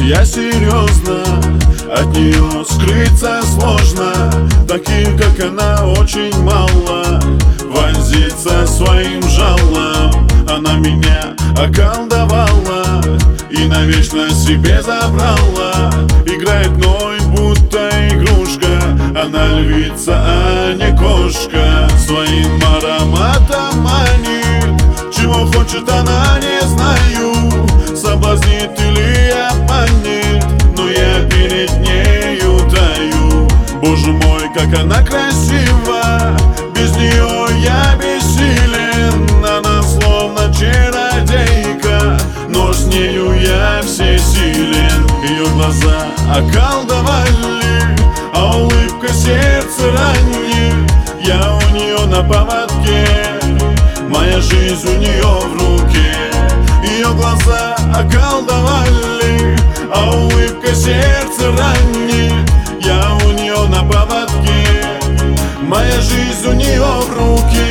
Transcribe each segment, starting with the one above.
я серьезно, от нее скрыться сложно. Таких, как она, очень мало. Возиться своим жалом, она меня околдовала и навечно себе забрала. Играет мной, будто игрушка, она львица, а не кошка. Своим ароматом манит, чего хочет она, не знаю. Соблазнит или обманет, но я перед нею таю. Боже мой, как она красива, без нее я бессилен. Она словно чародейка, но с нею я всесилен. Ее глаза околдовали, а улыбка сердце ранит. Я у нее на поводке, моя жизнь у нее в руке. Ее глаза околдовали, а улыбка сердце ранит. Я у нее на поводке, моя жизнь у нее в руке.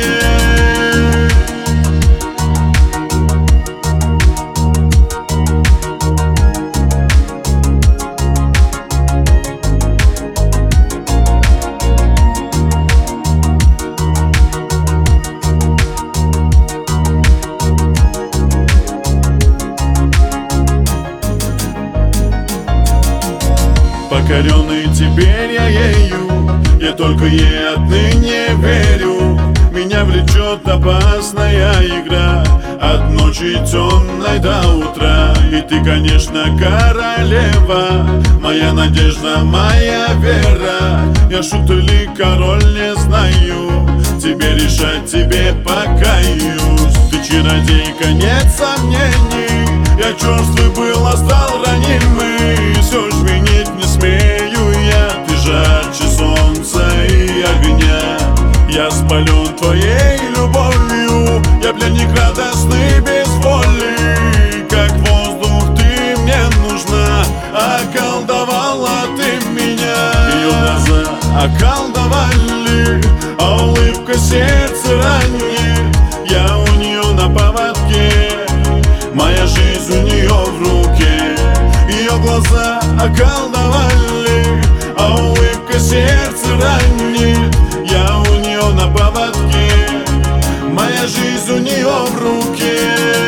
Покоренный теперь я ею, я только ей отныне верю. Меня влечет опасная игра, от ночи темной до утра. И ты, конечно, королева, моя надежда, моя вера. Я шут или король, не знаю, тебе решать, тебе покаюсь. Ты чародейка, нет сомнений, я черствый был, а стал ранимый. Все изменить не смею я, ты жарче солнца и огня. Я спален твоей любовью, я пленник радостный без воли. Как воздух ты мне нужна, околдовала ты меня. Ее глаза околдовали, а улыбка сердце ранит. Я у нее на поводке, моя жизнь у нее в руке. Ее глаза околдовали, а улыбка сердце ранит. Я у нее на поводке, моя жизнь у нее в руке.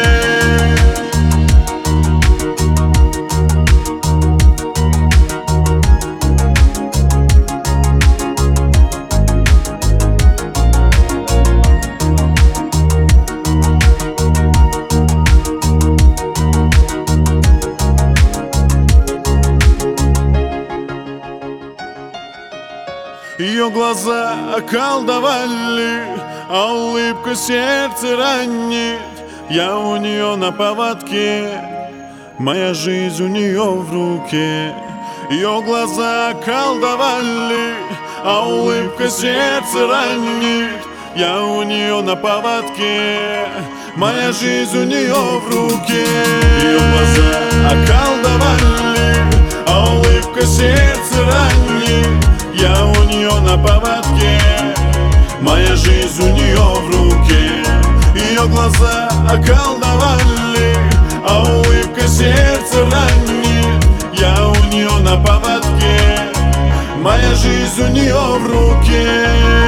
Ее глаза околдовали, а улыбка сердце ранит. Я у нее на поводке, моя жизнь у нее в руке. Ее глаза околдовали, а улыбка сердце ранит. Я у нее на поводке, моя жизнь у нее в руке. Ее глаза околдовали, а улыбка сердце ранит. Я у нее на поводке, моя жизнь у нее в руке. Ее глаза околдовали, а улыбка сердце ранит. Я у нее на поводке, моя жизнь у нее в руке.